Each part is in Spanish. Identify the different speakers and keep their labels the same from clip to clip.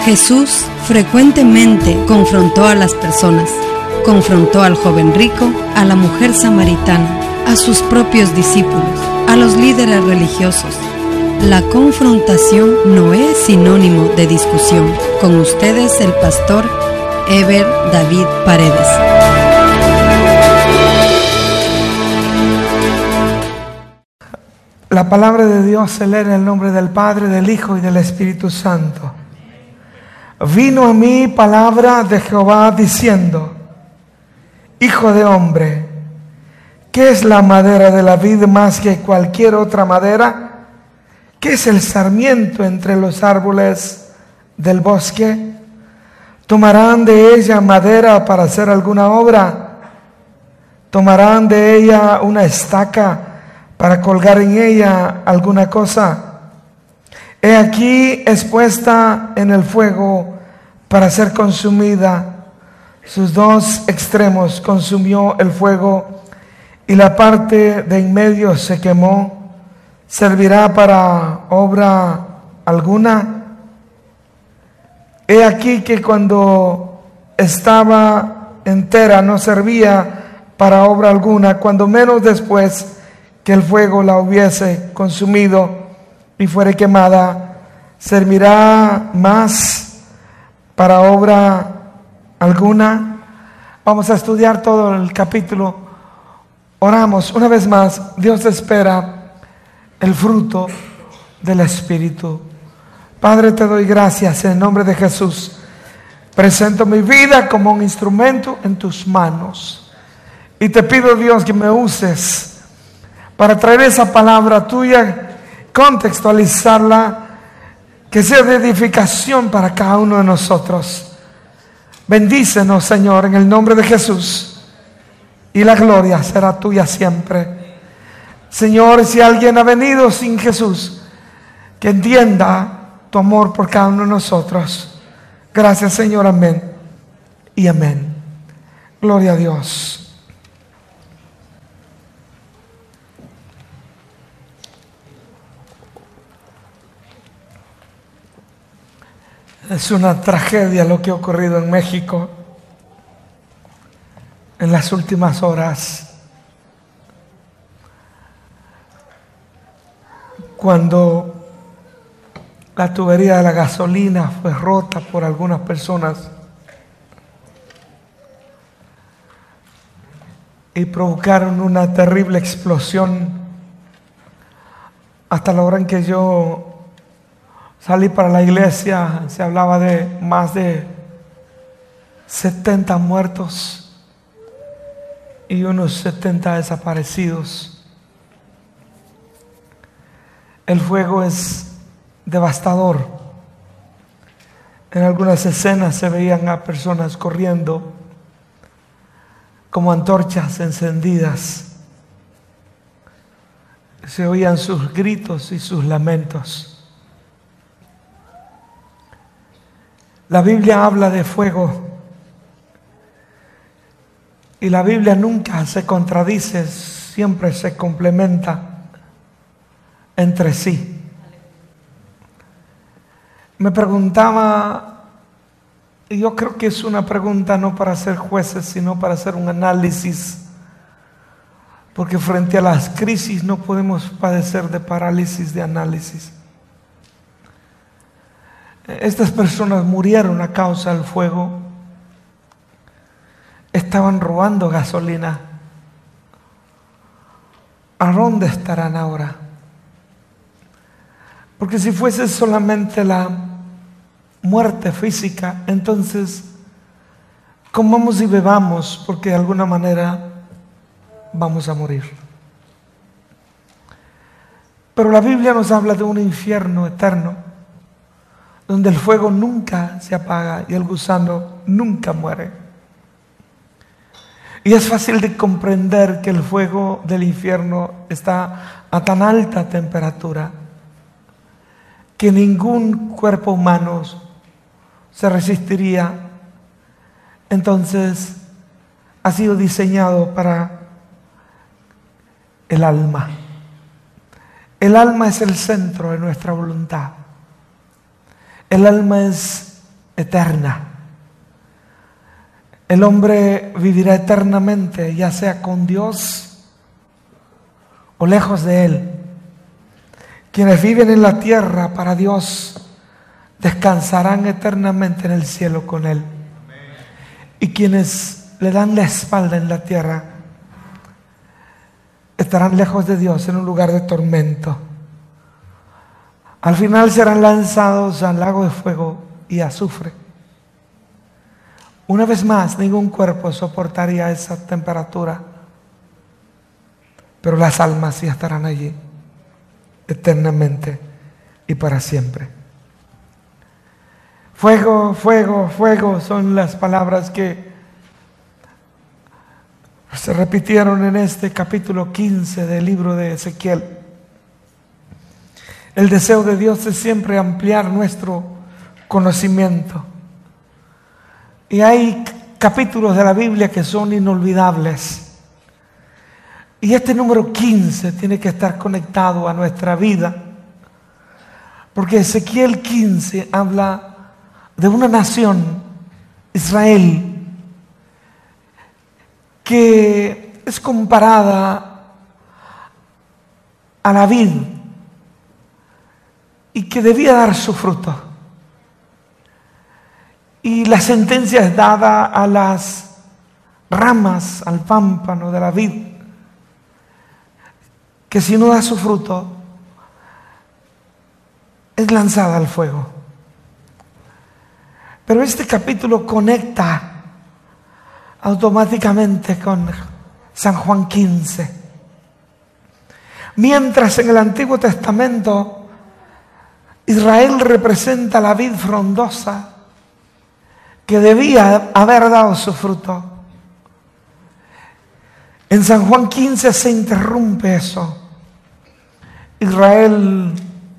Speaker 1: Jesús frecuentemente confrontó a las personas. Confrontó al joven rico, a la mujer samaritana, a sus propios discípulos, a los líderes religiosos. La confrontación no es sinónimo de discusión. Con ustedes el pastor Eber David Paredes.
Speaker 2: La palabra de Dios se lee en el nombre del Padre, del Hijo y del Espíritu Santo. Vino a mí palabra de Jehová diciendo: Hijo de hombre, ¿qué es la madera de la vid más que cualquier otra madera? ¿Qué es el sarmiento entre los árboles del bosque? ¿Tomarán de ella madera para hacer alguna obra? ¿Tomarán de ella una estaca para colgar en ella alguna cosa? He aquí expuesta en el fuego para ser consumida. Sus dos extremos consumió el fuego y la parte de en medio se quemó. ¿Servirá para obra alguna? He aquí que cuando estaba entera no servía para obra alguna, cuando menos después que el fuego la hubiese consumido y fuere quemada, servirá más para obra alguna. Vamos a estudiar todo el capítulo. Oramos una vez más. Dios espera el fruto del Espíritu. Padre, te doy gracias en nombre de Jesús. Presento mi vida como un instrumento en tus manos. Y te pido, Dios, que me uses para traer esa palabra tuya, contextualizarla, que sea de edificación para cada uno de nosotros. Bendícenos, Señor, en el nombre de Jesús, y la gloria será tuya siempre. Señor, si alguien ha venido sin Jesús, que entienda tu amor por cada uno de nosotros. Gracias, Señor, amén y amén. Gloria a Dios. Es una tragedia lo que ha ocurrido en México en las últimas horas, cuando la tubería de la gasolina fue rota por algunas personas y provocaron una terrible explosión. Hasta la hora en que yo salí para la iglesia, se hablaba de más de 70 muertos y unos 70 desaparecidos. El fuego es devastador. En algunas escenas se veían a personas corriendo como antorchas encendidas. Se oían sus gritos y sus lamentos. La Biblia habla de fuego y la Biblia nunca se contradice, siempre se complementa entre sí. Me preguntaba, y yo creo que es una pregunta no para ser jueces, sino para hacer un análisis, porque frente a las crisis no podemos padecer de parálisis de análisis. Estas personas murieron a causa del fuego. Estaban robando gasolina. ¿A dónde estarán ahora? Porque si fuese solamente la muerte física, entonces comamos y bebamos, porque de alguna manera vamos a morir. Pero la Biblia nos habla de un infierno eterno, donde el fuego nunca se apaga y el gusano nunca muere. Y es fácil de comprender que el fuego del infierno está a tan alta temperatura que ningún cuerpo humano se resistiría. Entonces ha sido diseñado para el alma. El alma es el centro de nuestra voluntad. El alma es eterna. El hombre vivirá eternamente, ya sea con Dios o lejos de Él. Quienes viven en la tierra para Dios descansarán eternamente en el cielo con Él. Y quienes le dan la espalda en la tierra estarán lejos de Dios en un lugar de tormento. Al final serán lanzados al lago de fuego y azufre. Una vez más, ningún cuerpo soportaría esa temperatura, pero las almas sí estarán allí eternamente y para siempre. Fuego, fuego, fuego son las palabras que se repitieron en este capítulo 15 del libro de Ezequiel. El deseo de Dios es siempre ampliar nuestro conocimiento. Y hay capítulos de la Biblia que son inolvidables. Y este número 15 tiene que estar conectado a nuestra vida. Porque Ezequiel 15 habla de una nación, Israel, que es comparada a la vid y que debía dar su fruto. Y la sentencia es dada a las ramas, al pámpano de la vid, que si no da su fruto, es lanzada al fuego. Pero este capítulo conecta automáticamente con San Juan 15. Mientras en el Antiguo Testamento Israel representa la vid frondosa que debía haber dado su fruto, en San Juan 15 se interrumpe eso. Israel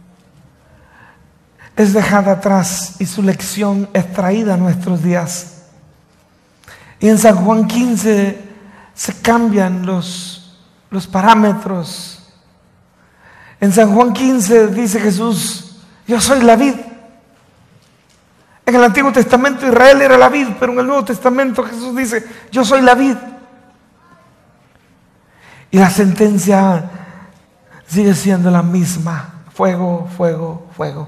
Speaker 2: es dejada atrás y su lección es traída a nuestros días. Y en San Juan 15 se cambian los parámetros. En San Juan 15 dice Jesús: yo soy la vid. En el Antiguo Testamento Israel era la vid, pero en el Nuevo Testamento Jesús dice: yo soy la vid. Y la sentencia sigue siendo la misma: fuego, fuego, fuego.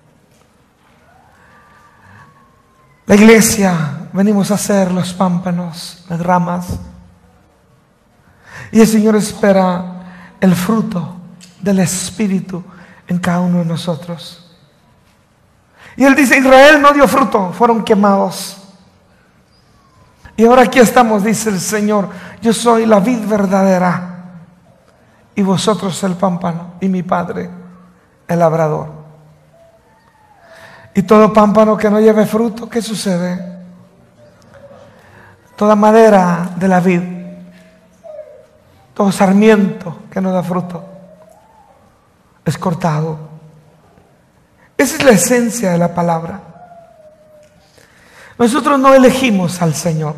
Speaker 2: La iglesia, venimos a hacer los pámpanos, las ramas. Y el Señor espera el fruto del Espíritu en cada uno de nosotros. Y Él dice: Israel no dio fruto, fueron quemados. Y ahora aquí estamos, dice el Señor: yo soy la vid verdadera y vosotros el pámpano, y mi Padre el labrador. Y todo pámpano que no lleve fruto, ¿qué sucede? Toda madera de la vid, todo sarmiento que no da fruto, es cortado. Esa es la esencia de la palabra. Nosotros no elegimos al Señor,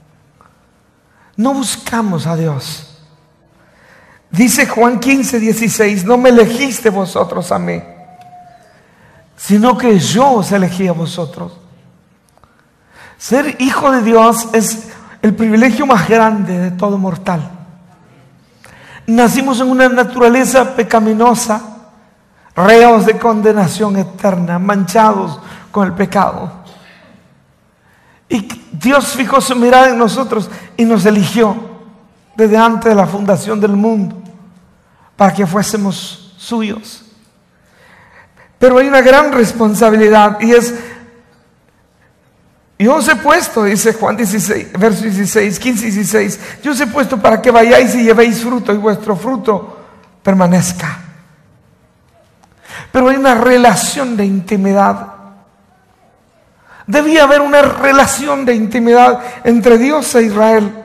Speaker 2: no buscamos a Dios. Dice Juan 15:16: no me elegiste vosotros a mí, sino que yo os elegí a vosotros. Ser hijo de Dios es el privilegio más grande de todo mortal. Nacimos en una naturaleza pecaminosa, reos de condenación eterna, manchados con el pecado. Y Dios fijó su mirada en nosotros y nos eligió desde antes de la fundación del mundo para que fuésemos suyos. Pero hay una gran responsabilidad, y es: yo os he puesto, dice Juan 16, verso 16, 15 y 16, yo os he puesto para que vayáis y llevéis fruto y vuestro fruto permanezca. Pero hay una relación de intimidad. Debía haber una relación de intimidad entre Dios e Israel.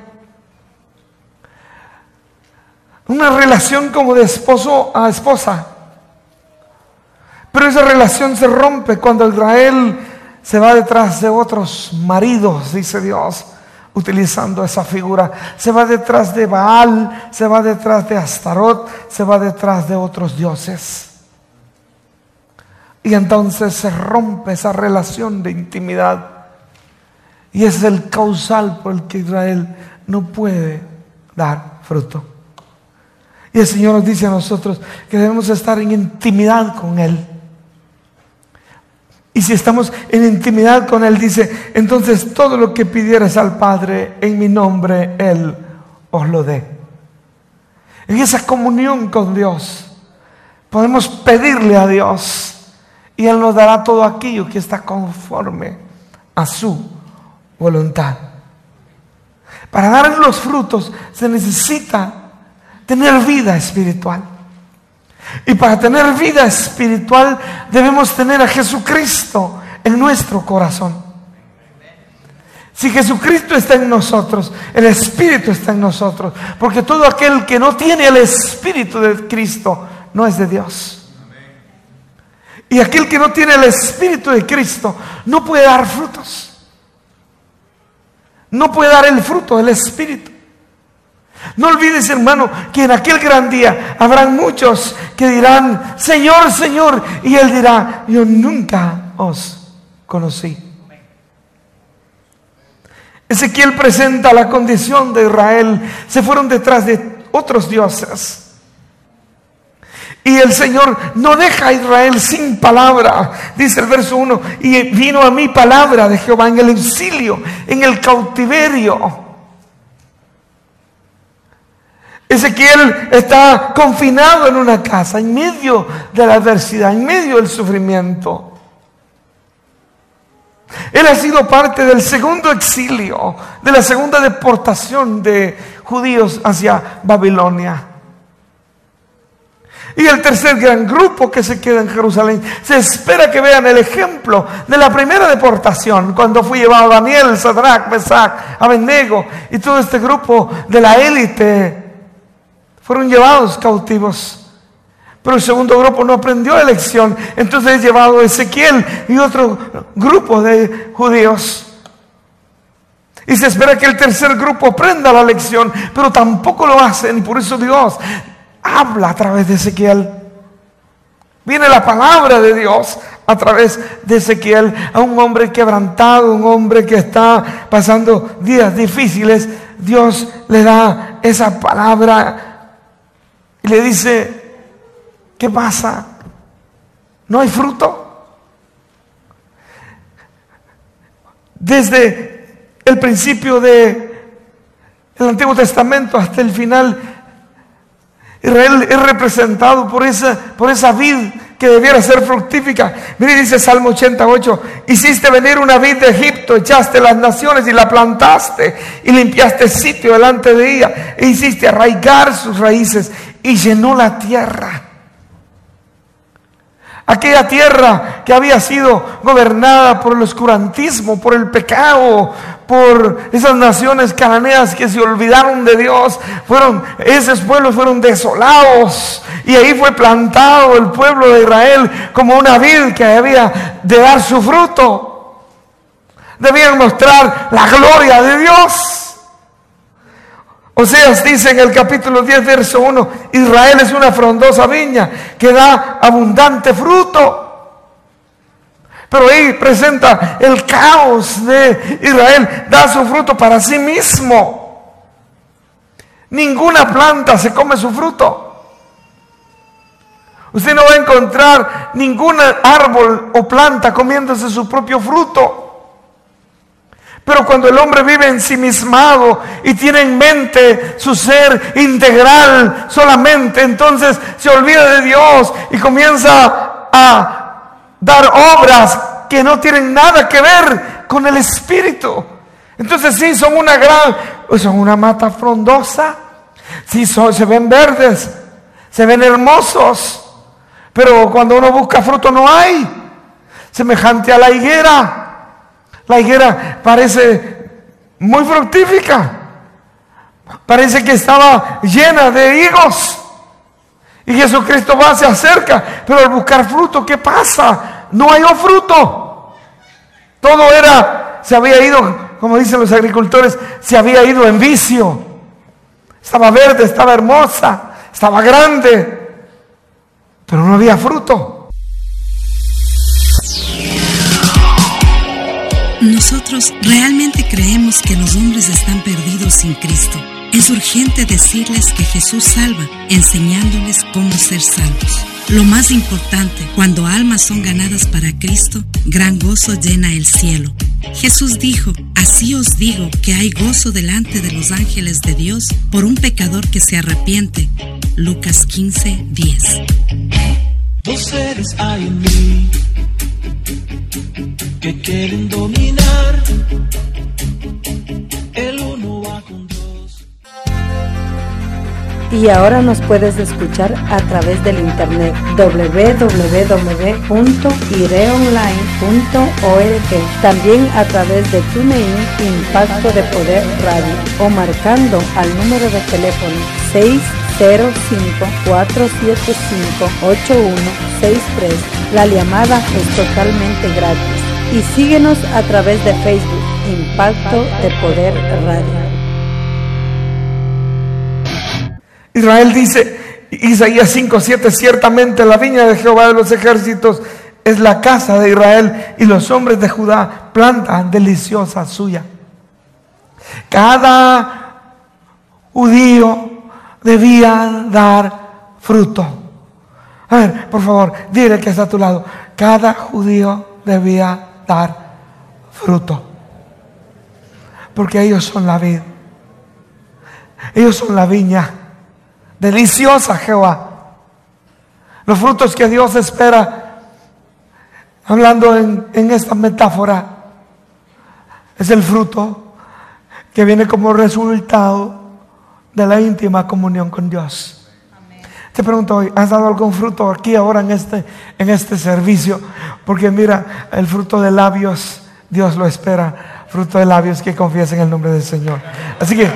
Speaker 2: Una relación como de esposo a esposa. Pero esa relación se rompe cuando Israel se va detrás de otros maridos, dice Dios, utilizando esa figura. Se va detrás de Baal, se va detrás de Astarot, se va detrás de otros dioses. Y entonces se rompe esa relación de intimidad. Y es el causal por el que Israel no puede dar fruto. Y el Señor nos dice a nosotros que debemos estar en intimidad con Él. Y si estamos en intimidad con Él, dice, entonces todo lo que pidieres al Padre en mi nombre, Él os lo dé. En esa comunión con Dios podemos pedirle a Dios y Él nos dará todo aquello que está conforme a su voluntad. Para dar los frutos se necesita tener vida espiritual. Y para tener vida espiritual debemos tener a Jesucristo en nuestro corazón. Si Jesucristo está en nosotros, el Espíritu está en nosotros. Porque todo aquel que no tiene el Espíritu de Cristo no es de Dios. Y aquel que no tiene el Espíritu de Cristo no puede dar frutos. No puede dar el fruto del Espíritu. No olvides, hermano, que en aquel gran día habrán muchos que dirán, Señor, Señor, y Él dirá, yo nunca os conocí. Ezequiel presenta la condición de Israel. Se fueron detrás de otros dioses. Y el Señor no deja a Israel sin palabra. Dice el verso 1, y vino a mí palabra de Jehová en el exilio, en el cautiverio. Ezequiel está confinado en una casa, en medio de la adversidad, en medio del sufrimiento. Él ha sido parte del segundo exilio, de la segunda deportación de judíos hacia Babilonia. Y el tercer gran grupo que se queda en Jerusalén, se espera que vean el ejemplo de la primera deportación, cuando fue llevado Daniel, Sadrach, Mesach, Abednego y todo este grupo de la élite. Fueron llevados cautivos. Pero el segundo grupo no aprendió la lección. Entonces es llevado Ezequiel y otro grupo de judíos. Y se espera que el tercer grupo aprenda la lección, pero tampoco lo hacen. Y por eso Dios habla a través de Ezequiel. Viene la palabra de Dios a través de Ezequiel a un hombre quebrantado, un hombre que está pasando días difíciles. Dios le da esa palabra y le dice, ¿qué pasa? ¿No hay fruto? Desde el principio del Antiguo Testamento hasta el final, Israel es representado por esa vid que debiera ser fructífica. Mire, dice Salmo 88, hiciste venir una vid de Egipto, echaste las naciones y la plantaste y limpiaste sitio delante de ella e hiciste arraigar sus raíces y llenó la tierra. Aquella tierra que había sido gobernada por el oscurantismo, por el pecado, por esas naciones cananeas que se olvidaron de Dios, esos pueblos fueron desolados y ahí fue plantado el pueblo de Israel como una vid que había de dar su fruto. Debían mostrar la gloria de Dios. Oseas dice en el capítulo 10, verso 1, Israel es una frondosa viña que da abundante fruto. Pero ahí presenta el caos de Israel, da su fruto para sí mismo. Ninguna planta se come su fruto. Usted no va a encontrar ningún árbol o planta comiéndose su propio fruto. Pero cuando el hombre vive ensimismado y tiene en mente su ser integral solamente, entonces se olvida de Dios y comienza a dar obras que no tienen nada que ver con el Espíritu. Entonces sí, son una mata frondosa, sí, se ven verdes, se ven hermosos, pero cuando uno busca fruto no hay. Semejante a la higuera. La higuera parece muy fructífica. Parece que estaba llena de higos. Y Jesucristo va, se acerca. Pero al buscar fruto, ¿qué pasa? No halló fruto. Todo se había ido, como dicen los agricultores, se había ido en vicio. Estaba verde, estaba hermosa, estaba grande. Pero no había fruto.
Speaker 3: Nosotros realmente creemos que los hombres están perdidos sin Cristo. Es urgente decirles que Jesús salva, enseñándoles cómo ser salvos. Lo más importante, cuando almas son ganadas para Cristo, gran gozo llena el cielo. Jesús dijo: así os digo que hay gozo delante de los ángeles de Dios por un pecador que se arrepiente. Lucas 15:10.
Speaker 4: Dos seres hay en mí que quieren dominar. El uno va con Dios.
Speaker 1: Y ahora nos puedes escuchar a través del internet www.ireonline.org, también a través de TuneIn, Impacto de Poder Radio, o marcando al número de teléfono 605-475-8163. La llamada es totalmente gratis. Y síguenos a través de Facebook, Impacto de Poder Radio.
Speaker 2: Israel dice, Isaías 5:7, ciertamente la viña de Jehová de los ejércitos es la casa de Israel, y los hombres de Judá planta deliciosa suya. Cada judío debía dar fruto. A ver, por favor, dile que está a tu lado. Cada judío debía dar fruto, porque ellos son la vid, ellos son la viña deliciosa Jehová. Los frutos que Dios espera, hablando en esta metáfora, es el fruto que viene como resultado de la íntima comunión con Dios. Te pregunto hoy, ¿has dado algún fruto aquí ahora en este servicio? Porque mira, el fruto de labios, Dios lo espera. Fruto de labios que confiesen el nombre del Señor. Así que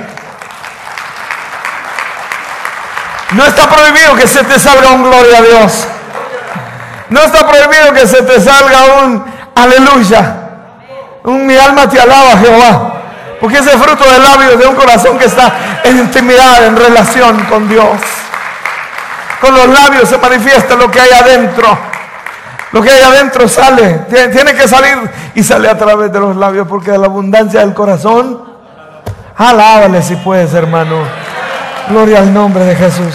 Speaker 2: no está prohibido que se te salga un gloria a Dios. No está prohibido que se te salga un aleluya. Mi alma te alaba, Jehová. Porque ese fruto de labios de un corazón que está en intimidad, en relación con Dios. Con los labios se manifiesta lo que hay adentro. Lo que hay adentro sale. Tiene que salir y sale a través de los labios, porque de la abundancia del corazón, alábale si puedes, hermano. Gloria al nombre de Jesús.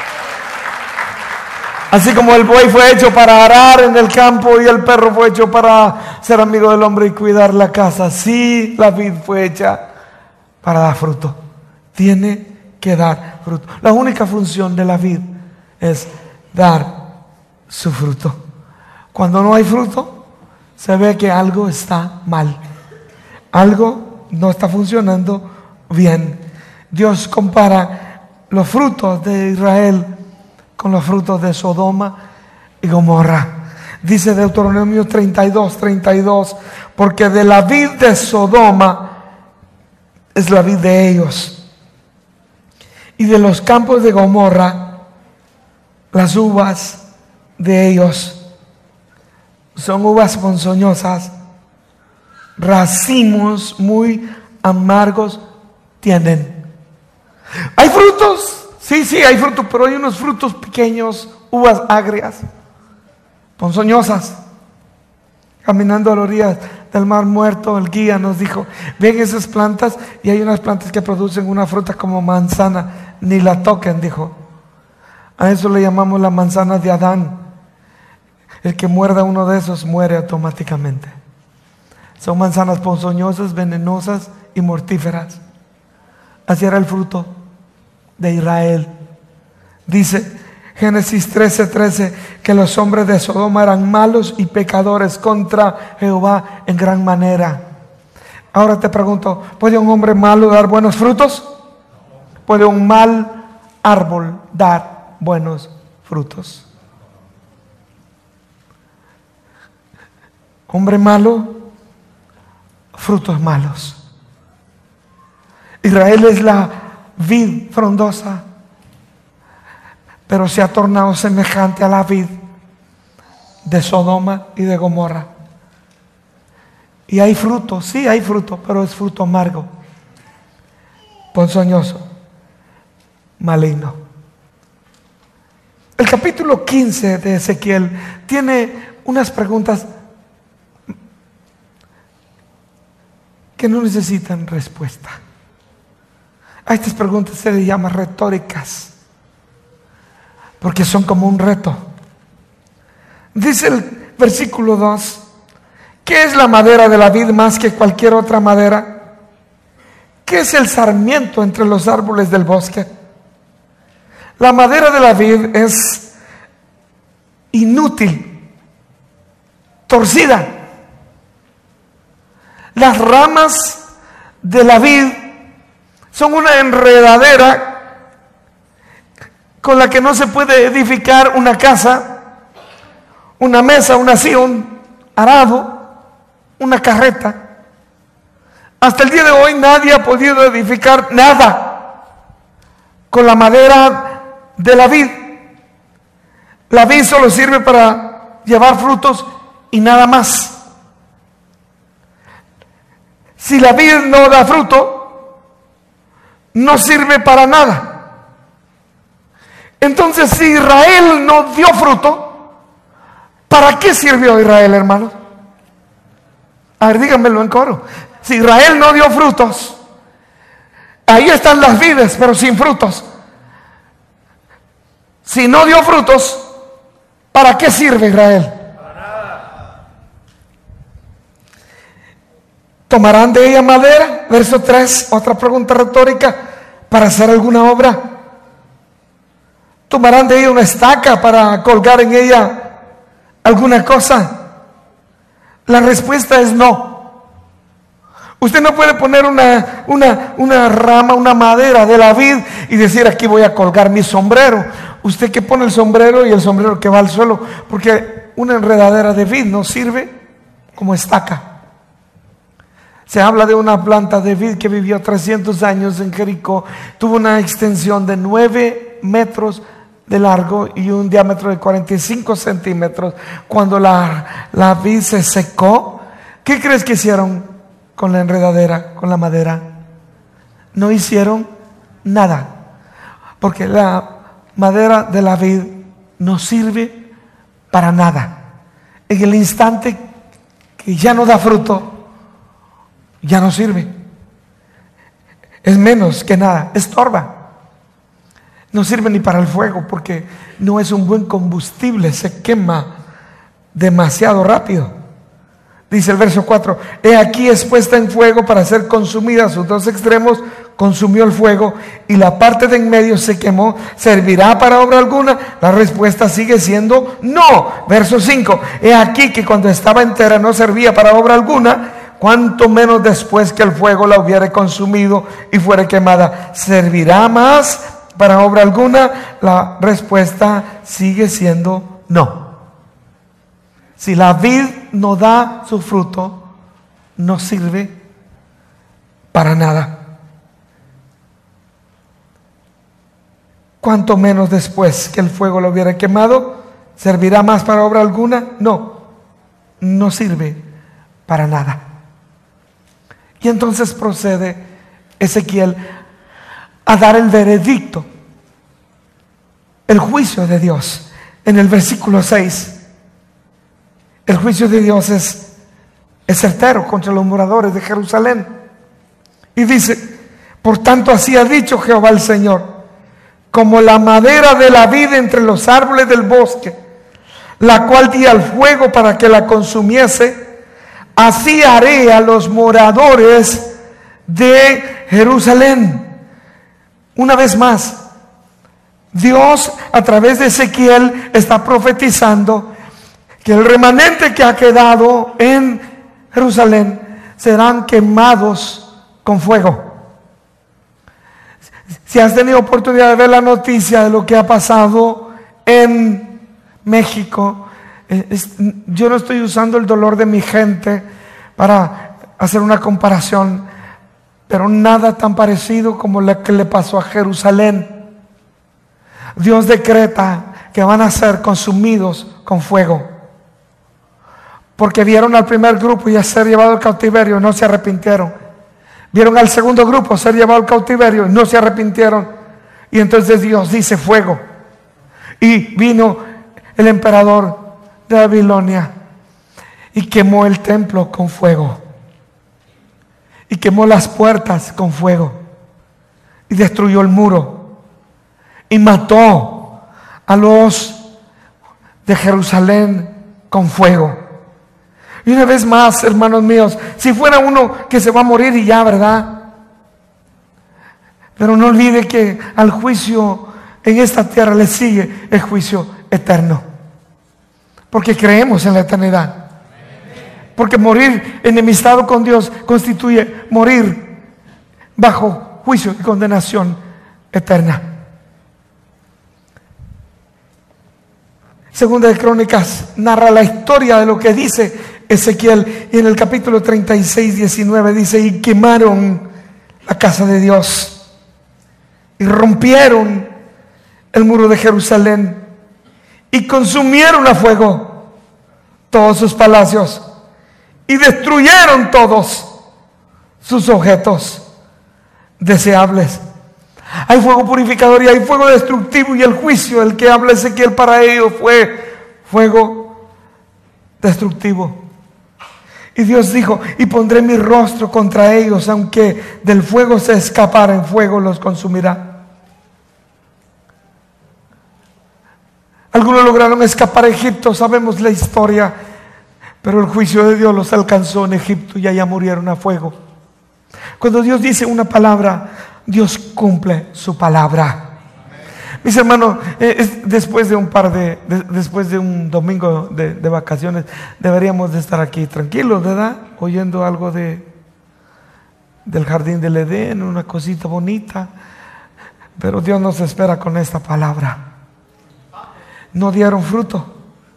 Speaker 2: Así como el buey fue hecho para arar en el campo y el perro fue hecho para ser amigo del hombre y cuidar la casa, así la vid fue hecha para dar fruto. Tiene que dar fruto. La única función de la vid es dar su fruto. Cuando no hay fruto, se ve que algo está mal. Algo no está funcionando bien. Dios compara los frutos de Israel con los frutos de Sodoma y Gomorra. Dice Deuteronomio 32:32, porque de la vid de Sodoma es la vid de ellos, y de los campos de Gomorra las uvas de ellos. Son uvas ponzoñosas, racimos muy amargos tienen. ¿Hay frutos? Sí, hay frutos, pero hay unos frutos pequeños, uvas agrias, ponzoñosas. Caminando a la orilla del mar muerto, el guía nos dijo, ven esas plantas, y hay unas plantas que producen una fruta como manzana, ni la toquen, dijo. A eso le llamamos la manzana de Adán. El que muerda uno de esos muere automáticamente. Son manzanas ponzoñosas, venenosas y mortíferas. Así era el fruto de Israel. Dice Génesis 13:13 que los hombres de Sodoma eran malos y pecadores contra Jehová en gran manera. Ahora te pregunto, ¿puede un hombre malo dar buenos frutos? ¿Puede un mal árbol dar buenos frutos? Hombre malo, frutos malos. Israel es la vid frondosa, pero se ha tornado semejante a la vid de Sodoma y de Gomorra. Y hay fruto, sí hay fruto, pero es fruto amargo, ponzoñoso, maligno. El capítulo 15 de Ezequiel tiene unas preguntas que no necesitan respuesta. A estas preguntas se les llama retóricas, porque son como un reto. Dice el versículo 2, ¿qué es la madera de la vid más que cualquier otra madera? ¿Qué es el sarmiento entre los árboles del bosque? La madera de la vid es inútil, torcida. Las ramas de la vid son una enredadera con la que no se puede edificar una casa, una mesa, una silla, un arado, una carreta. Hasta el día de hoy nadie ha podido edificar nada con la madera de la vid. La vid solo sirve para llevar frutos y nada más. Si la vid no da fruto, no sirve para nada. Entonces, si Israel no dio fruto, ¿para qué sirvió Israel, hermanos? A ver, díganmelo en coro. Si Israel no dio frutos, ahí están las vides, pero sin frutos. Si no dio frutos, ¿para qué sirve Israel? ¿Tomarán de ella madera? Verso 3, otra pregunta retórica, para hacer alguna obra. ¿Tomarán de ella una estaca para colgar en ella alguna cosa? La respuesta es no. Usted no puede poner una rama, una madera de la vid y decir, aquí voy a colgar mi sombrero. Usted que pone el sombrero y el sombrero que va al suelo, porque una enredadera de vid no sirve como estaca. Se habla de una planta de vid que vivió 300 años en Jericó. Tuvo una extensión de 9 metros de largo y un diámetro de 45 centímetros. Cuando la vid se secó, ¿qué crees que hicieron con la enredadera, con la madera? No hicieron nada, porque la madera de la vid no sirve para nada. En el instante que ya no da fruto, ya no sirve. Es menos que nada, estorba. No sirve ni para el fuego porque no es un buen combustible, se quema demasiado rápido. Dice el verso 4, he aquí es puesta en fuego para ser consumida, sus dos extremos consumió el fuego y la parte de en medio se quemó. ¿Servirá para obra alguna? La respuesta sigue siendo no. Verso 5, he aquí que cuando estaba entera no servía para obra alguna, cuanto menos después que el fuego la hubiere consumido y fuere quemada. ¿Servirá más para obra alguna? La respuesta sigue siendo no. Si la vid no da su fruto, no sirve para nada. Cuanto menos después que el fuego la hubiera quemado, ¿servirá más para obra alguna? No, no sirve para nada. Y entonces procede Ezequiel a dar el veredicto, el juicio de Dios. En el versículo 6, el juicio de Dios es certero contra los moradores de Jerusalén. Y dice, por tanto así ha dicho Jehová el Señor, como la madera de la vid entre los árboles del bosque, la cual di al fuego para que la consumiese, así haré a los moradores de Jerusalén. Una vez más, Dios a través de Ezequiel está profetizando que el remanente que ha quedado en Jerusalén serán quemados con fuego. Si has tenido oportunidad de ver la noticia de lo que ha pasado en México, yo no estoy usando el dolor de mi gente para hacer una comparación, pero nada tan parecido como lo que le pasó a Jerusalén. Dios decreta que van a ser consumidos con fuego, porque vieron al primer grupo ya ser llevado al cautiverio y no se arrepintieron. Vieron al segundo grupo ser llevado al cautiverio y no se arrepintieron. Y entonces Dios dice fuego. Y vino el emperador de Babilonia y quemó el templo con fuego. y quemó las puertas con fuego y destruyó el muro y mató a los de Jerusalén con fuego. Y una vez más, hermanos míos, si fuera uno que se va a morir y ya, ¿verdad? Pero no olvide que al juicio en esta tierra le sigue el juicio eterno, porque creemos en la eternidad. Porque morir enemistado con Dios constituye morir bajo juicio y condenación eterna. Segunda de Crónicas narra la historia de lo que dice Ezequiel, y en el capítulo 36, 19 dice: y quemaron la casa de Dios y rompieron el muro de Jerusalén y consumieron a fuego todos sus palacios y destruyeron todos sus objetos deseables. Hay fuego purificador y hay fuego destructivo, y el juicio del que habla Ezequiel para ellos fue fuego destructivo. Y Dios dijo: y pondré mi rostro contra ellos, aunque del fuego se escapara, en fuego los consumirá. Algunos lograron escapar a Egipto, sabemos la historia, pero el juicio de Dios los alcanzó en Egipto y allá murieron a fuego. Cuando Dios dice una palabra, Dios cumple su palabra. Mis hermanos, después de un domingo de vacaciones, deberíamos de estar aquí tranquilos, ¿verdad? Oyendo algo del jardín del Edén, una cosita bonita. Pero Dios nos espera con esta palabra. No dieron fruto.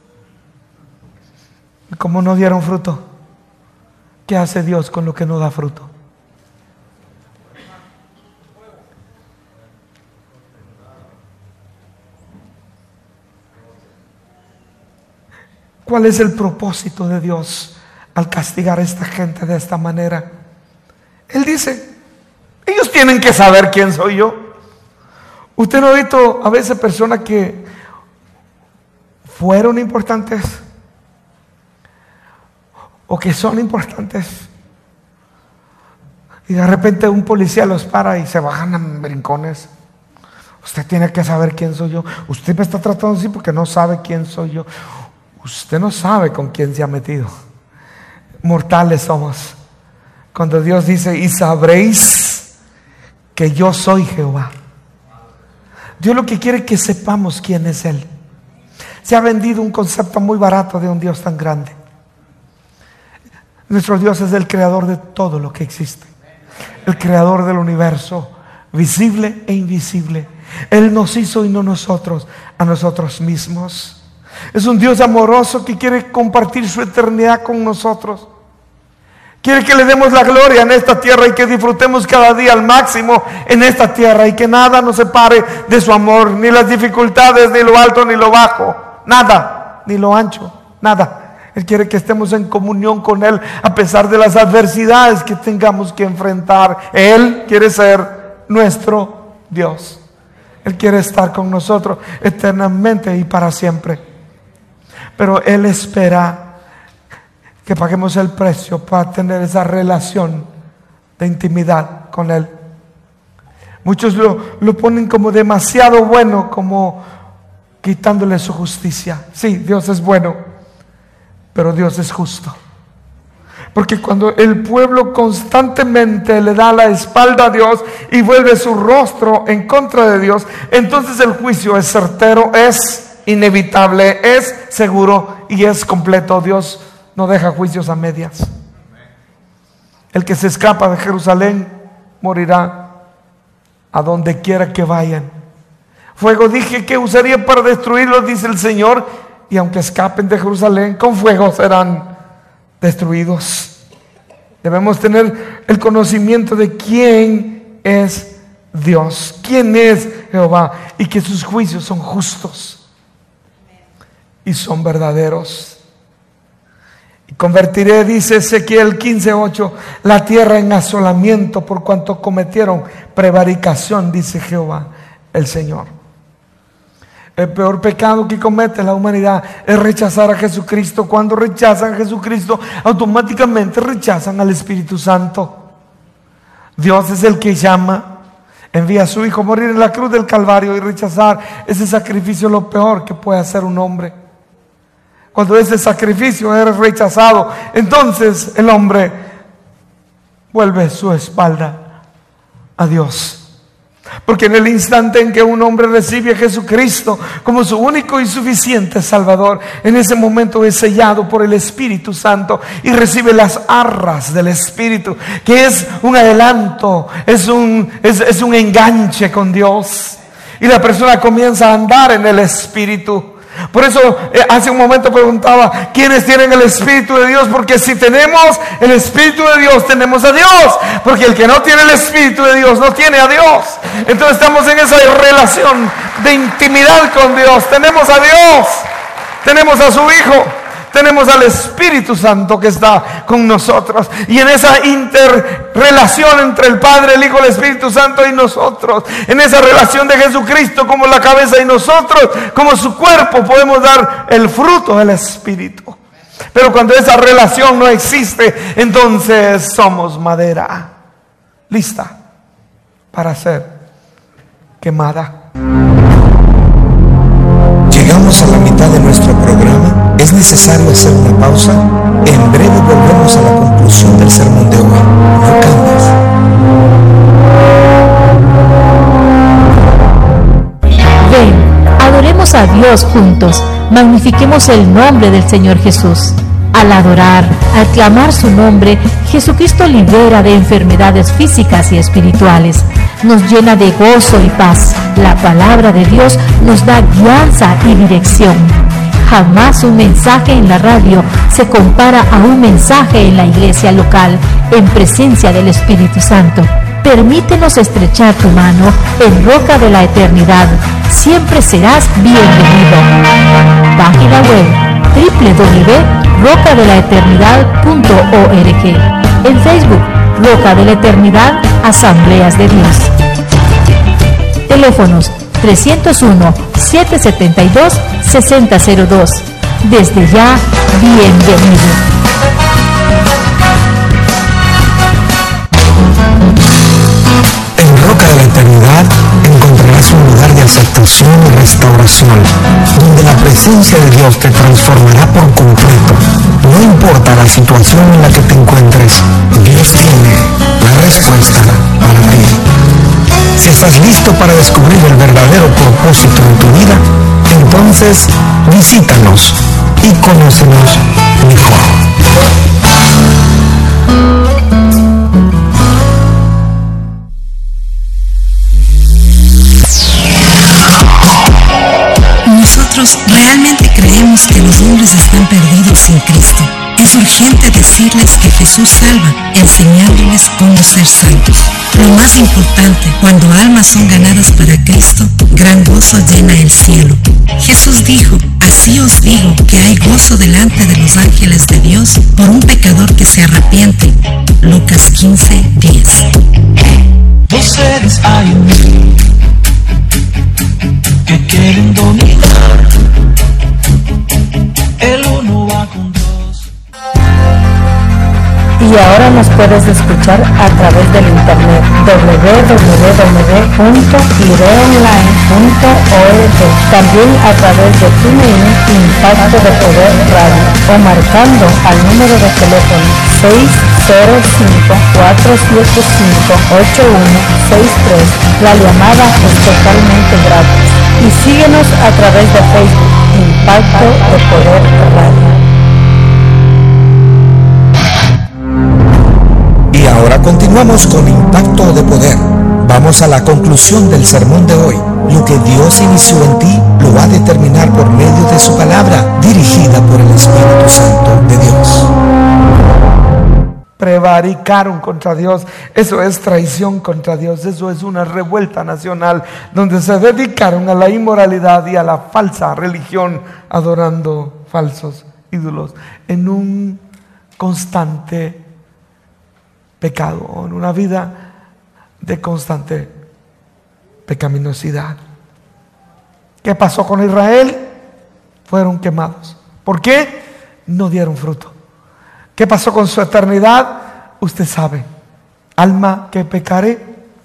Speaker 2: Y como no dieron fruto, ¿qué hace Dios con lo que no da fruto? ¿Cuál es el propósito de Dios al castigar a esta gente de esta manera? Él dice: ellos tienen que saber quién soy yo. ¿Usted no ha visto a veces personas que fueron importantes o que son importantes y de repente un policía los para y se bajan a brincones? Usted tiene que saber quién soy yo. Usted me está tratando así porque no sabe quién soy yo. Usted no sabe con quién se ha metido. Mortales somos. Cuando Dios dice: y sabréis que yo soy Jehová. Dios lo que quiere es que sepamos quién es Él. Se ha vendido un concepto muy barato de un Dios tan grande. Nuestro Dios es el creador de todo lo que existe, el creador del universo, visible e invisible. Él nos hizo y no nosotros a nosotros mismos. Es un Dios amoroso que quiere compartir su eternidad con nosotros. Quiere que le demos la gloria en esta tierra y que disfrutemos cada día al máximo en esta tierra, y que nada nos separe de su amor, ni las dificultades, ni lo alto, ni lo bajo, nada, ni lo ancho, nada. Él quiere que estemos en comunión con Él a pesar de las adversidades que tengamos que enfrentar. Él quiere ser nuestro Dios. Él quiere estar con nosotros eternamente y para siempre. Pero Él espera que paguemos el precio para tener esa relación de intimidad con Él. Muchos lo ponen como demasiado bueno, como quitándole su justicia. Sí, Dios es bueno, pero Dios es justo. Porque cuando el pueblo constantemente le da la espalda a Dios y vuelve su rostro en contra de Dios, entonces el juicio es certero, es inevitable, es seguro y es completo. Dios no deja juicios a medias. El que se escapa de Jerusalén morirá a donde quiera que vayan. Fuego dije que usaría para destruirlos, dice el Señor, y aunque escapen de Jerusalén, con fuego serán destruidos. Debemos tener el conocimiento de quién es Dios, quién es Jehová, y que sus juicios son justos y son verdaderos. Y convertiré, dice Ezequiel 15:8, la tierra en asolamiento por cuanto cometieron prevaricación, dice Jehová el Señor. El peor pecado que comete la humanidad es rechazar a Jesucristo. Cuando rechazan a Jesucristo, automáticamente rechazan al Espíritu Santo. Dios es el que llama, envía a su Hijo a morir en la cruz del Calvario y rechazar ese sacrificio, lo peor que puede hacer un hombre. Cuando ese sacrificio es rechazado, entonces el hombre vuelve su espalda a Dios. Porque en el instante en que un hombre recibe a Jesucristo como su único y suficiente Salvador, en ese momento es sellado por el Espíritu Santo y recibe las arras del Espíritu, que es un adelanto, es un enganche con Dios. Y la persona comienza a andar en el Espíritu. Por eso hace un momento preguntaba, ¿quiénes tienen el Espíritu de Dios? Porque si tenemos el Espíritu de Dios, tenemos a Dios. Porque el que no tiene el Espíritu de Dios, no tiene a Dios. Entonces estamos en esa relación de intimidad con Dios. Tenemos a Dios, tenemos a su Hijo, tenemos al Espíritu Santo que está con nosotros. Y en esa interrelación entre el Padre, el Hijo, el Espíritu Santo y nosotros, en esa relación de Jesucristo como la cabeza y nosotros como su cuerpo, podemos dar el fruto del Espíritu. Pero cuando esa relación no existe, entonces somos madera lista para ser quemada.
Speaker 5: Llegamos a la mitad de nuestro programa. Es necesario hacer una pausa. En breve volvemos a la conclusión del sermón de hoy. No cambies.
Speaker 6: Ven, adoremos a Dios juntos. Magnifiquemos el nombre del Señor Jesús. Al adorar, al clamar su nombre, Jesucristo libera de enfermedades físicas y espirituales. Nos llena de gozo y paz. La palabra de Dios nos da guianza y dirección. Jamás un mensaje en la radio se compara a un mensaje en la iglesia local, en presencia del Espíritu Santo. Permítenos estrechar tu mano en Roca de la Eternidad. Siempre serás bienvenido. Página web www.rocadelaeternidad.org. En Facebook, Roca de la Eternidad, Asambleas de Dios. Teléfonos 301-772-6002. Desde ya, bienvenido.
Speaker 5: En Roca de la Eternidad encontrarás un lugar de aceptación y restauración, donde la presencia de Dios te transformará por completo. No importa la situación en la que te encuentres, Dios tiene la respuesta para ti. Si estás listo para descubrir el verdadero propósito en tu vida, entonces visítanos y conócenos mejor.
Speaker 3: Nosotros realmente creemos que los hombres están perdidos sin Cristo. Es urgente decirles que Jesús salva, enseñándoles cómo ser santos. Lo más importante, cuando almas son ganadas para Cristo, gran gozo llena el cielo. Jesús dijo, así os digo que hay gozo delante de los ángeles de Dios por un pecador que se arrepiente. Lucas 15:10.
Speaker 4: Dos seres hay en mí que quieren dominar. El uno va con Dios.
Speaker 6: Y ahora nos puedes escuchar a través del internet www.ireonline.org. También a través de TuneIn, Impacto de Poder Radio, o marcando al número de teléfono 605-475-8163. La llamada es totalmente gratis. Y síguenos a través de Facebook, Impacto de Poder Radio.
Speaker 5: Y ahora continuamos con Impacto de Poder. Vamos a la conclusión del sermón de hoy. Lo que Dios inició en ti lo va a determinar por medio de su palabra, dirigida por el Espíritu Santo de Dios.
Speaker 2: Prevaricaron contra Dios. Eso es traición contra Dios. Eso es una revuelta nacional donde se dedicaron a la inmoralidad y a la falsa religión, adorando falsos ídolos en un constante pecado, en una vida de constante pecaminosidad. ¿Qué pasó con Israel? Fueron quemados. ¿Por qué? No dieron fruto. ¿Qué pasó con su eternidad? Usted sabe. alma que pecare,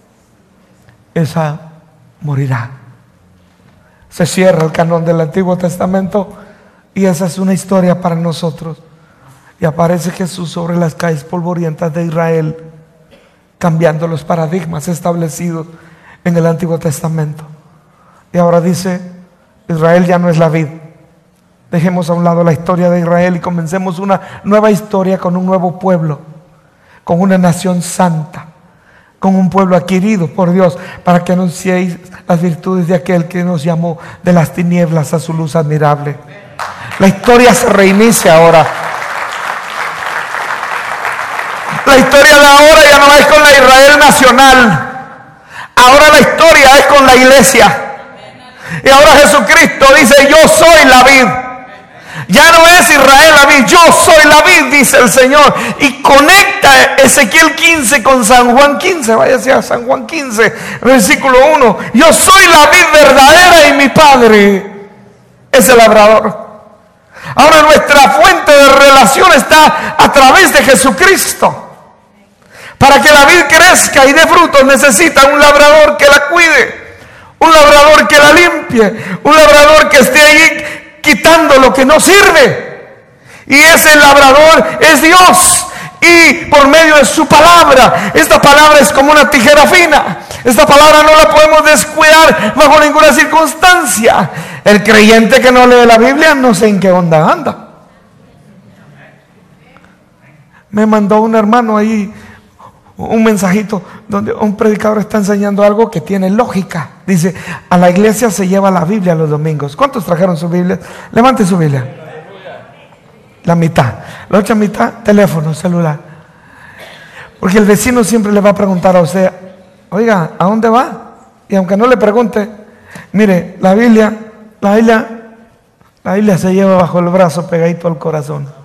Speaker 2: esa morirá. Se cierra el canon del Antiguo Testamento y esa es una historia para nosotros. Y aparece Jesús sobre las calles polvorientas de Israel, cambiando los paradigmas establecidos en el Antiguo Testamento. Y ahora dice, Israel ya no es la vid. Dejemos a un lado la historia de Israel y comencemos una nueva historia con un nuevo pueblo, con una nación santa, con un pueblo adquirido por Dios, para que anunciéis las virtudes de aquel que nos llamó de las tinieblas a su luz admirable. La historia se reinicia ahora. La historia de ahora ya no es con la Israel nacional. Ahora la historia es con la iglesia. Y ahora Jesucristo dice, yo soy la vid. Ya no es Israel la vid, yo soy la vid, dice el Señor. Y conecta Ezequiel 15 con San Juan 15. Váyase a San Juan 15, versículo 1. Yo soy la vid verdadera y mi Padre es el labrador. Ahora nuestra fuente de relación está a través de Jesucristo. Para que la vid crezca y dé frutos necesita un labrador que la cuide, un labrador que la limpie, un labrador que esté ahí quitando lo que no sirve. Y ese labrador es Dios. Y por medio de su palabra, esta palabra es como una tijera fina. Esta palabra no la podemos descuidar bajo ninguna circunstancia. El creyente que no lee la Biblia no sé en qué onda anda. Me mandó un hermano ahí un mensajito donde un predicador está enseñando algo que tiene lógica. Dice, a la iglesia se lleva la Biblia los domingos. ¿Cuántos trajeron su Biblia? Levante su Biblia. La mitad. La otra mitad, teléfono, celular. Porque el vecino siempre le va a preguntar a usted, oiga, ¿a dónde va? Y aunque no le pregunte, mire, la Biblia se lleva bajo el brazo pegadito al corazón.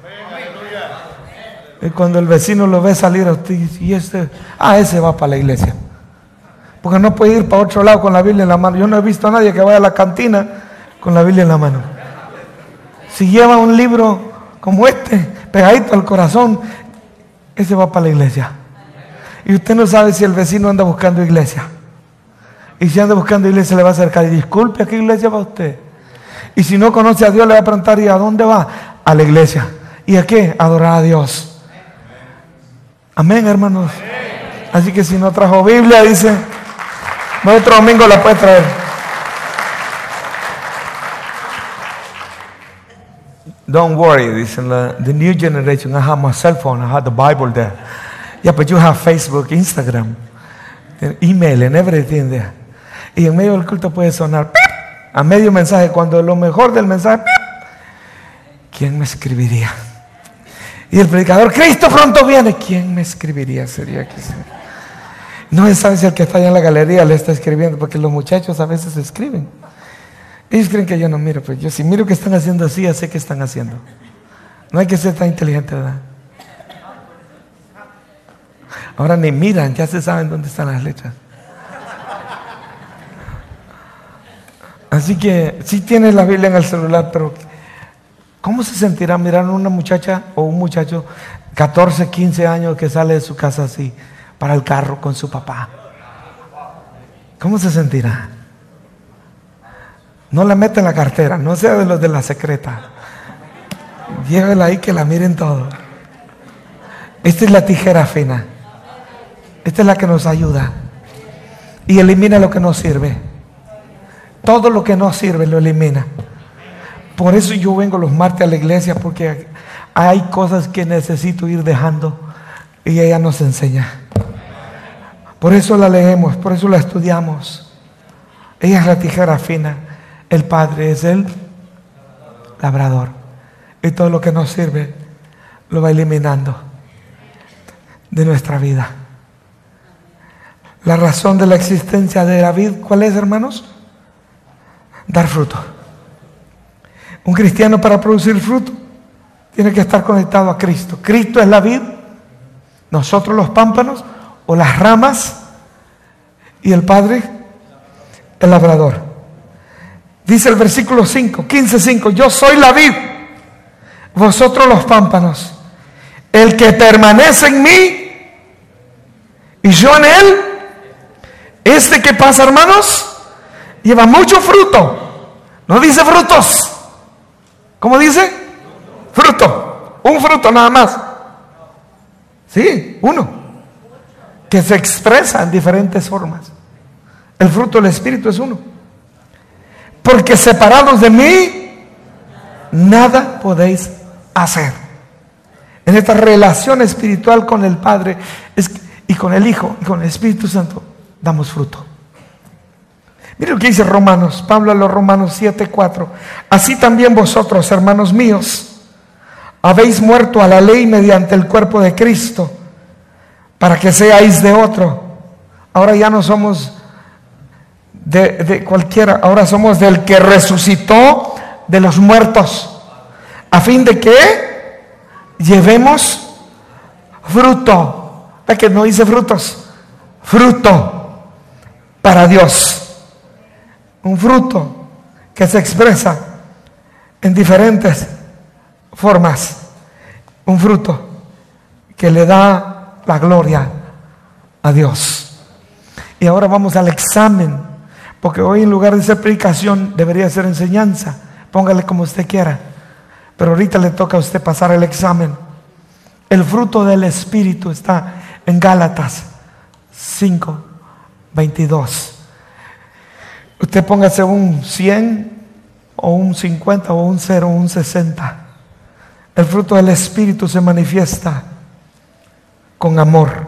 Speaker 2: Y cuando el vecino lo ve salir a usted, y ese va para la iglesia. Porque no puede ir para otro lado con la Biblia en la mano. Yo no he visto a nadie que vaya a la cantina con la Biblia en la mano. Si lleva un libro como este, pegadito al corazón, ese va para la iglesia. Y usted no sabe si el vecino anda buscando iglesia. Y si anda buscando iglesia, le va a acercar y disculpe, ¿a qué iglesia va usted? Y si no conoce a Dios, le va a preguntar, ¿y a dónde va? A la iglesia. ¿Y a qué? A adorar a Dios. Amén, hermanos. Así que si no trajo Biblia, dice, otro domingo la puede traer. Don't worry, dicen the new generation. I have my cell phone, I have the Bible there. Yeah, but you have Facebook, Instagram, email and everything there. Y en medio del culto puede sonar a medio mensaje, cuando lo mejor del mensaje, ¿quién me escribiría? Y el predicador, Cristo pronto viene. ¿Quién me escribiría? Sería que no se sabe si el que está allá en la galería le está escribiendo, porque los muchachos a veces escriben. Ellos creen que yo no miro, pero yo si miro que están haciendo así, ya sé que están haciendo. No hay que ser tan inteligente, ¿verdad? Ahora ni miran, ya se saben dónde están las letras. Así que sí tienes la Biblia en el celular, pero ¿cómo se sentirá mirar a una muchacha o un muchacho 14, 15 años que sale de su casa así para el carro con su papá? ¿Cómo se sentirá? No la mete en la cartera, no sea de los de la secreta. Llévela ahí que la miren todo. Esta es la tijera fina. Esta es la que nos ayuda y elimina lo que no sirve. Todo lo que no sirve lo elimina. Por eso yo vengo los martes a la iglesia, porque hay cosas que necesito ir dejando y ella nos enseña. Por eso la leemos, por eso la estudiamos. Ella es la tijera fina, el Padre es el labrador. Y todo lo que no sirve lo va eliminando de nuestra vida. La razón de la existencia de la vid, ¿cuál es, hermanos? Dar fruto. Un cristiano, para producir fruto, tiene que estar conectado a Cristo. Cristo es la vid, nosotros los pámpanos o las ramas, y el Padre el labrador. Dice el versículo 5, 15:5, yo soy la vid, vosotros los pámpanos. El que permanece en mí y yo en él, ¿qué pasa, hermanos? Lleva mucho fruto. No dice frutos. ¿Cómo dice? Fruto. Un fruto nada más. Sí, uno. Que se expresa en diferentes formas. El fruto del Espíritu es uno. Porque separados de mí, nada podéis hacer. En esta relación espiritual con el Padre y con el Hijo y con el Espíritu Santo, damos fruto. Mire lo que dice Romanos, Pablo a los Romanos 7:4. Así también vosotros, hermanos míos, habéis muerto a la ley mediante el cuerpo de Cristo, para que seáis de otro. Ahora ya no somos de cualquiera, ahora somos del que resucitó de los muertos, a fin de que llevemos fruto. ¿Ve que no dice frutos? Fruto para Dios. Un fruto que se expresa en diferentes formas. Un fruto que le da la gloria a Dios. Y ahora vamos al examen, porque hoy en lugar de ser predicación debería ser enseñanza. Póngale como usted quiera, pero ahorita le toca a usted pasar el examen. El fruto del Espíritu está en Gálatas 5:22. Usted póngase un 100 o un 50 o un 0 o un 60. El fruto del Espíritu se manifiesta con amor.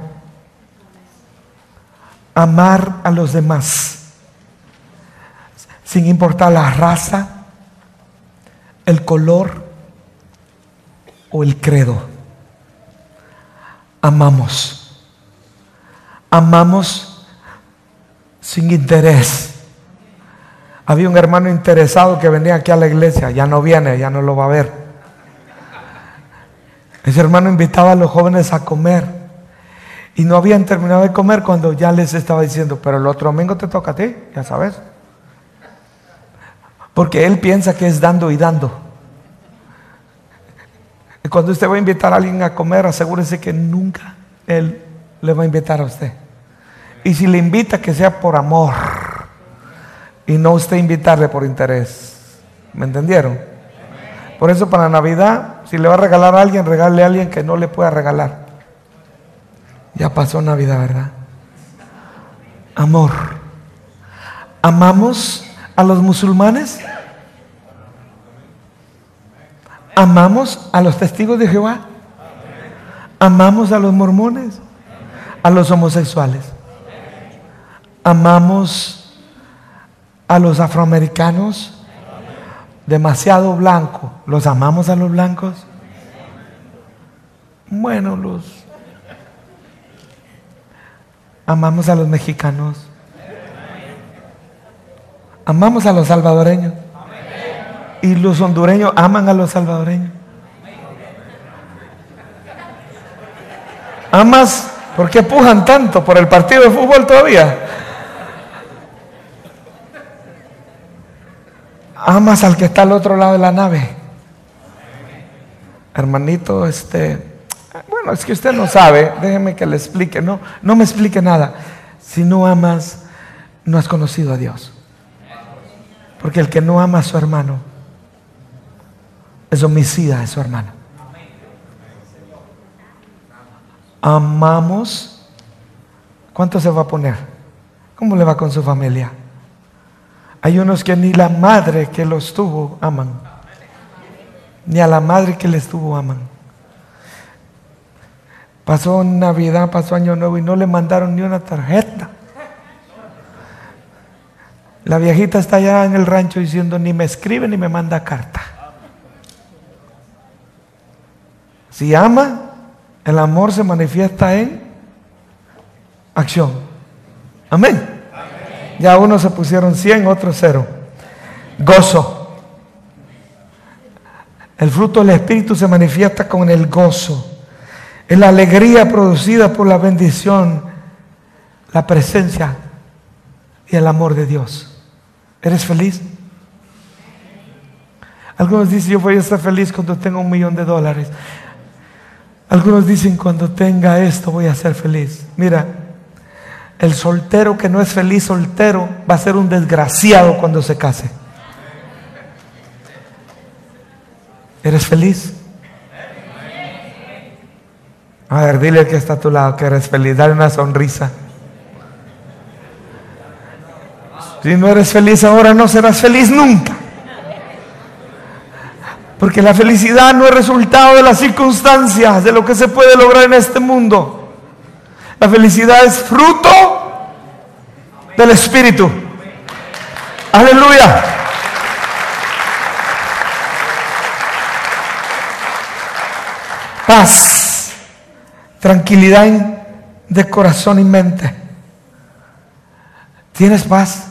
Speaker 2: Amar a los demás, sin importar la raza, el color o el credo. Amamos. Amamos sin interés. Había un hermano interesado que venía aquí a la iglesia, ya no viene, ya no lo va a ver. Ese hermano invitaba a los jóvenes a comer y no habían terminado de comer cuando ya les estaba diciendo, pero el otro domingo te toca a ti, ya sabes. Porque él piensa que es dando y dando. Y cuando usted va a invitar a alguien a comer, asegúrese que nunca él le va a invitar a usted. Y si le invita, que sea por amor y no usted invitarle por interés. ¿Me entendieron? Por eso para Navidad, si le va a regalar a alguien, regale a alguien que no le pueda regalar. Ya pasó Navidad, ¿verdad? Amor. ¿Amamos a los musulmanes? ¿Amamos a los testigos de Jehová? ¿Amamos a los mormones? ¿A los homosexuales? ¿Amamos a los afroamericanos? Demasiado blanco. ¿Los amamos a los blancos? Bueno, amamos a los mexicanos. Amamos a los salvadoreños. Y los hondureños aman a los salvadoreños. ¿Amas? ¿Por qué pujan tanto por el partido de fútbol todavía? ¿Amas al que está al otro lado de la nave? Hermanito, bueno, es que usted no sabe, déjeme que le explique. No me explique nada. Si no amas, no has conocido a Dios. Porque el que no ama a su hermano es homicida de su hermano. Amamos. ¿Cuánto se va a poner? ¿Cómo le va con su familia? Hay unos que ni la madre que los tuvo aman. Ni a la madre que les tuvo aman. Pasó Navidad, pasó Año Nuevo y no le mandaron ni una tarjeta. La viejita está allá en el rancho diciendo, ni me escribe ni me manda carta. Si ama, el amor se manifiesta en acción. Amén. Ya unos se pusieron 100, otros 0. Gozo. El fruto del Espíritu se manifiesta con el gozo. Es la alegría producida por la bendición, la presencia y el amor de Dios. ¿Eres feliz? Algunos dicen, yo voy a estar feliz cuando tenga $1 millón. Algunos dicen, cuando tenga esto voy a ser feliz. Mira, El soltero que no es feliz soltero va a ser un desgraciado cuando se case. ¿Eres feliz? A ver, dile al que está a tu lado que eres feliz. Dale una sonrisa. Si no eres feliz ahora, no serás feliz nunca. Porque la felicidad no es resultado de las circunstancias, de lo que se puede lograr en este mundo. La felicidad es fruto del Espíritu. Aleluya. Paz, tranquilidad de corazón y mente. ¿Tienes paz?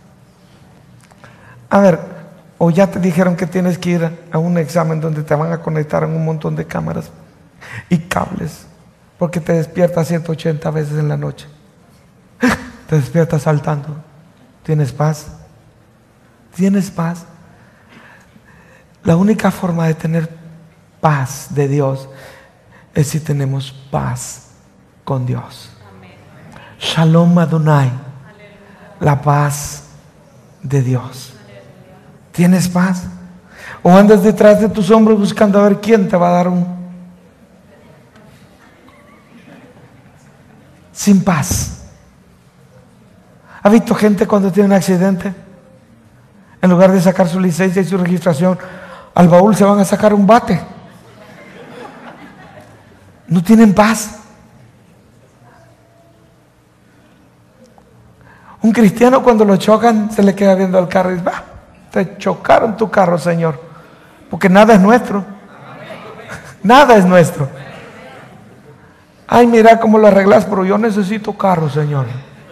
Speaker 2: A ver, o ya te dijeron que tienes que ir a un examen donde te van a conectar en un montón de cámaras y cables, porque te despiertas 180 veces en la noche. Te despiertas saltando. ¿Tienes paz? ¿Tienes paz? La única forma de tener paz de Dios es si tenemos paz con Dios. Amén. Shalom Adonai. La paz de Dios. ¿Tienes paz? ¿O andas detrás de tus hombros buscando a ver quién te va a dar sin paz? ¿Ha visto gente cuando tiene un accidente? En lugar de sacar su licencia y su registración, al baúl se van a sacar un bate. No tienen paz. Un cristiano cuando lo chocan se le queda viendo al carro y dice: te chocaron tu carro, Señor, porque nada es nuestro. Nada es nuestro. Ay, mira cómo lo arreglas, pero yo necesito carro, Señor.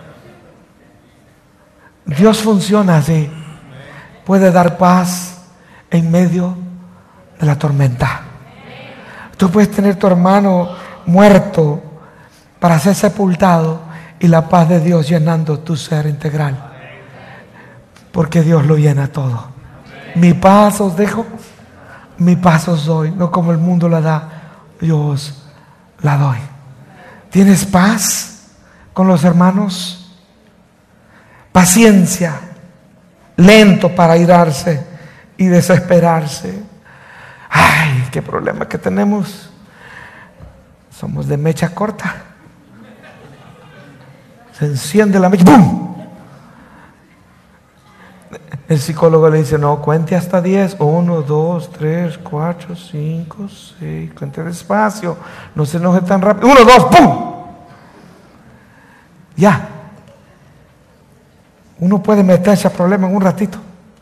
Speaker 2: Dios funciona así. Puede dar paz en medio de la tormenta. Tú puedes tener tu hermano muerto para ser sepultado y la paz de Dios llenando tu ser integral, porque Dios lo llena todo. Mi paz os dejo, mi paz os doy, no como el mundo la da, yo os la doy. ¿Tienes paz con los hermanos? Paciencia, lento para irarse y desesperarse. Ay, qué problema que tenemos. Somos de mecha corta. Se enciende la mecha, ¡bum! El psicólogo le dice: no, cuente hasta 10. 1, 2, 3, 4, 5, 6. Cuente despacio. No se enoje tan rápido. 1, 2, ¡pum! Ya. Uno puede meterse a problema en un ratito.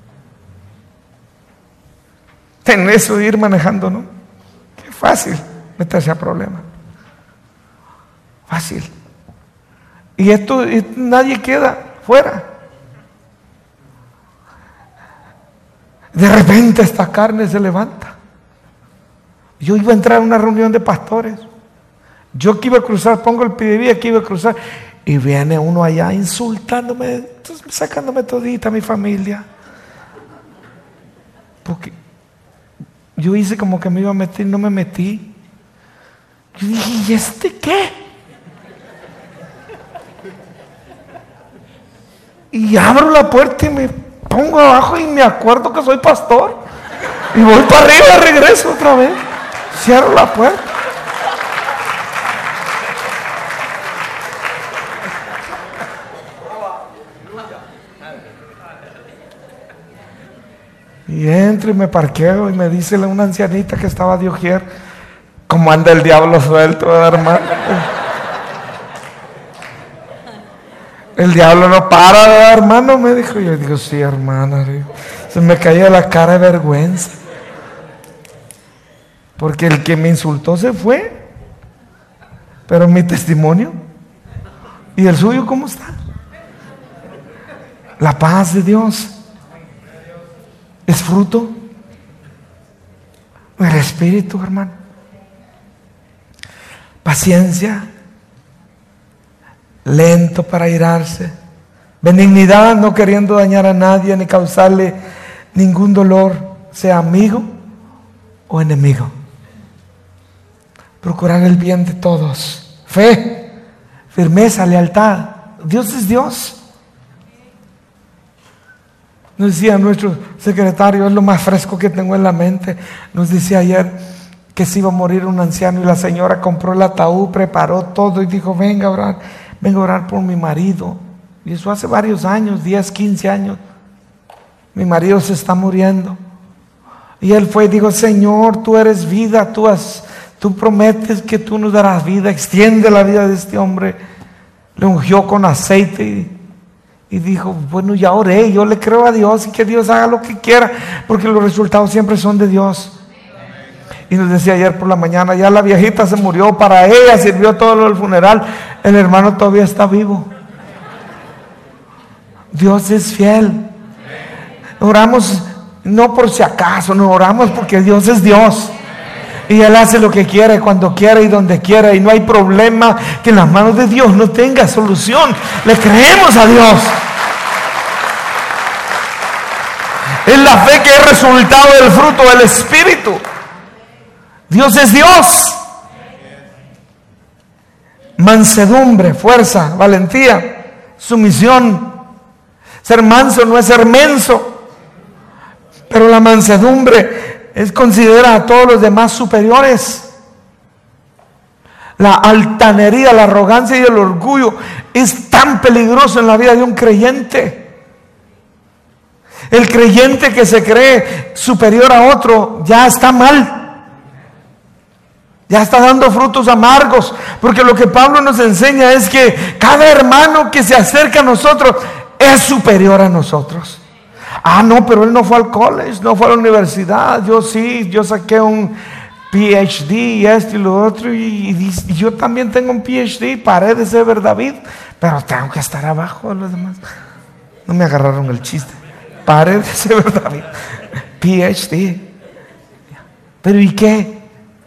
Speaker 2: En eso de ir manejando, ¿no? Qué fácil meterse a problema. Fácil. Y esto, nadie queda fuera. De repente esta carne se levanta. Yo iba a entrar a una reunión de pastores. Yo que iba a cruzar, pongo el pie de vía que iba a cruzar, y viene uno allá insultándome, sacándome todita mi familia. Porque yo hice como que me iba a meter, no me metí. Yo dije: ¿y este qué? Y abro la puerta y me pongo abajo y me acuerdo que soy pastor. Y voy para arriba, regreso otra vez. Cierro la puerta. Y entro y me parqueo y me dice una ancianita que estaba de ujier: ¿cómo anda el diablo suelto, hermano? El diablo no para, hermano, me dijo. Yo digo: sí, hermana. Se me caía la cara de vergüenza. Porque el que me insultó se fue. Pero mi testimonio. ¿Y el suyo cómo está? La paz de Dios es fruto del Espíritu, hermano. Paciencia, lento para irarse, benignidad, no queriendo dañar a nadie ni causarle ningún dolor, sea amigo o enemigo. Procurar el bien de todos. Fe, firmeza, lealtad. Dios es Dios. Nos decía nuestro secretario, es lo más fresco que tengo en la mente. Nos decía ayer que se iba a morir un anciano y la señora compró el ataúd, preparó todo y dijo, venga a orar por mi marido. Y eso hace varios años, 10, 15 años. Mi marido se está muriendo. Y él fue y dijo, Señor, tú eres vida, tú prometes que tú nos darás vida, extiende la vida de este hombre. Le ungió con aceite y dijo, bueno, ya oré, yo le creo a Dios y que Dios haga lo que quiera, porque los resultados siempre son de Dios. Y nos decía ayer por la mañana, ya la viejita se murió, para ella sirvió todo lo del funeral, el hermano todavía está vivo. Dios es fiel. Oramos no por si acaso, no oramos porque Dios es Dios. Y Él hace lo que quiere, cuando quiere y donde quiera. Y no hay problema que en las manos de Dios no tenga solución. Le creemos a Dios. Es la fe que es resultado del fruto del Espíritu. Dios es Dios. Mansedumbre, fuerza, valentía, sumisión. Ser manso no es ser menso. Pero la mansedumbre considera a todos los demás superiores. La altanería, la arrogancia y el orgullo es tan peligroso en la vida de un creyente. El creyente que se cree superior a otro ya está mal. Ya está dando frutos amargos. Porque lo que Pablo nos enseña es que cada hermano que se acerca a nosotros es superior a nosotros. Ah, no, pero él no fue al college, no fue a la universidad. Yo sí, yo saqué un PhD y esto y lo otro. Y yo también tengo un PhD, paré de ser David, pero tengo que estar abajo de los demás. No me agarraron el chiste. Paré de ser David. PhD. Pero ¿y qué?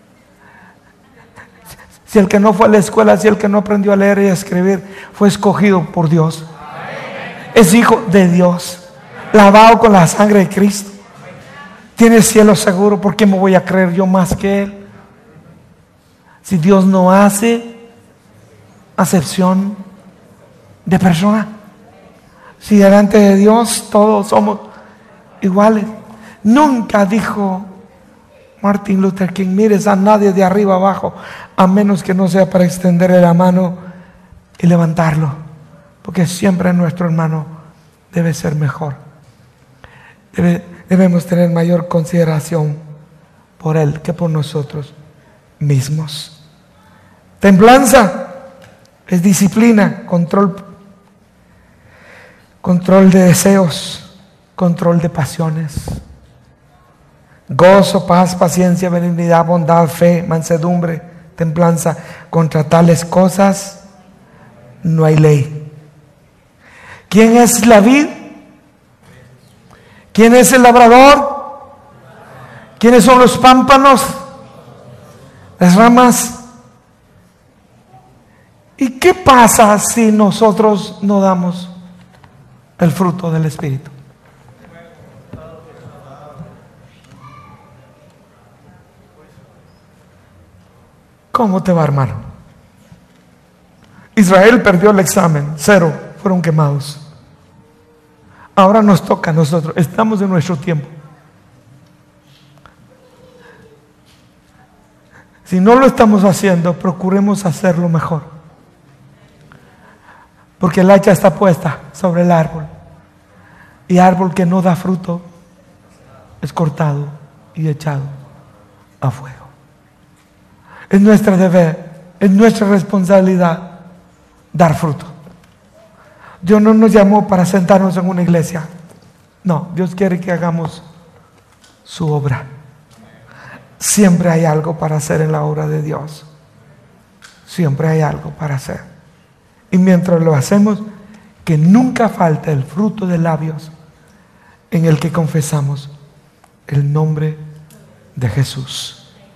Speaker 2: Si el que no fue a la escuela, si el que no aprendió a leer y a escribir, fue escogido por Dios. Es hijo de Dios. Lavado con la sangre de Cristo. Tiene cielo seguro. ¿Por qué me voy a creer yo más que Él? Si Dios no hace acepción de persona. Si delante de Dios todos somos iguales. Nunca dijo Martin Luther King, mires a nadie de arriba abajo, a menos que no sea para extenderle la mano y levantarlo. Porque siempre nuestro hermano debe ser mejor. Debemos tener mayor consideración por Él que por nosotros mismos. Templanza es disciplina, control de deseos, control de pasiones. Gozo, paz, paciencia, benignidad, bondad, fe, mansedumbre, templanza. Contra tales cosas no hay ley. ¿Quién es la vid? ¿Quién es el labrador? ¿Quiénes son los pámpanos? Las ramas. ¿Y qué pasa si nosotros no damos el fruto del Espíritu? ¿Cómo te va, hermano? Israel perdió el examen, 0, fueron quemados. Ahora nos toca a nosotros, estamos en nuestro tiempo. Si no lo estamos haciendo, procuremos hacerlo mejor. Porque el hacha está puesta sobre el árbol. Y árbol que no da fruto es cortado y echado a fuego. Es nuestro deber, es nuestra responsabilidad dar fruto. Dios no nos llamó para sentarnos en una iglesia. No, Dios quiere que hagamos su obra. Siempre hay algo para hacer en la obra de Dios. Siempre hay algo para hacer. Y mientras lo hacemos, que nunca falte el fruto de labios en el que confesamos el nombre de Jesús.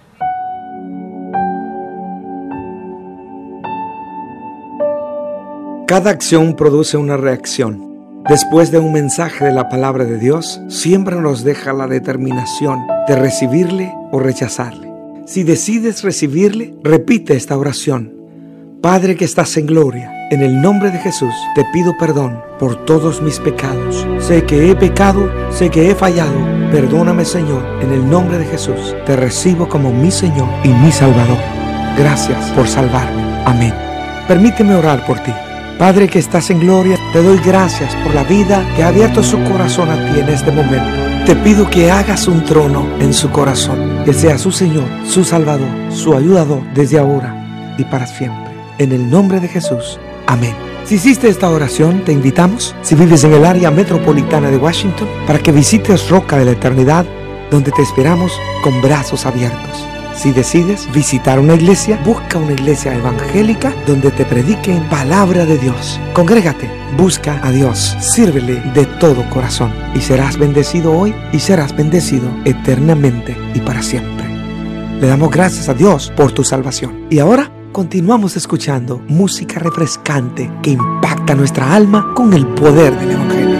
Speaker 5: Cada acción produce una reacción. Después de un mensaje de la palabra de Dios, siempre nos deja la determinación de recibirle o rechazarle. Si decides recibirle, repite esta oración. Padre que estás en gloria, En el nombre de Jesús te pido perdón por todos mis pecados. Sé que he pecado, sé que he fallado. Perdóname, Señor. En el nombre de Jesús te recibo como mi Señor y mi Salvador. Gracias por salvarme. Amén. Permíteme orar por ti. Padre que estás en gloria, te doy gracias por la vida que ha abierto su corazón a ti en este momento. Te pido que hagas un trono en su corazón, que sea su Señor, su Salvador, su ayudador desde ahora y para siempre. En el nombre de Jesús. Amén. Si hiciste esta oración, te invitamos, si vives en el área metropolitana de Washington, para que visites Roca de la Eternidad, donde te esperamos con brazos abiertos. Si decides visitar una iglesia, busca una iglesia evangélica donde te prediquen palabra de Dios. Congrégate, busca a Dios, sírvele de todo corazón y serás bendecido hoy y serás bendecido eternamente y para siempre. Le damos gracias a Dios por tu salvación. Y ahora continuamos escuchando música refrescante que impacta nuestra alma con el poder del Evangelio.